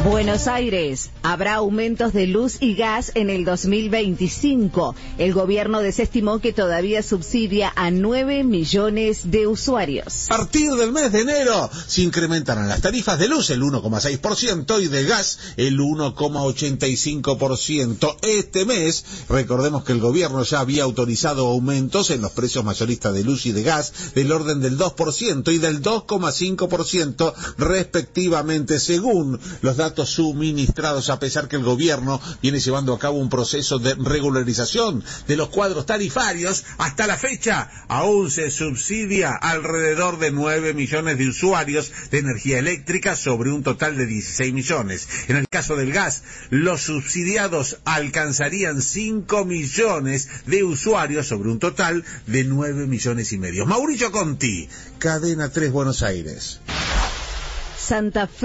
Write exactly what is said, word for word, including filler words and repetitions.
Buenos Aires, habrá aumentos de luz y gas en el dos mil veinticinco. El gobierno desestimó que todavía subsidia a nueve millones de usuarios. A partir del mes de enero se incrementarán las tarifas de luz el uno coma seis por ciento y de gas el uno coma ochenta y cinco por ciento. Este mes, recordemos que el gobierno ya había autorizado aumentos en los precios mayoristas de luz y de gas del orden del dos por ciento y del dos coma cinco por ciento respectivamente, según los datos suministrados, a pesar que el gobierno viene llevando a cabo un proceso de regularización de los cuadros tarifarios. Hasta la fecha aún se subsidia alrededor de nueve millones de usuarios de energía eléctrica sobre un total de dieciséis millones. En el caso del gas, los subsidiados alcanzarían cinco millones de usuarios sobre un total de nueve millones y medio. Mauricio Conti, Cadena tres, Buenos Aires. Santa Fe.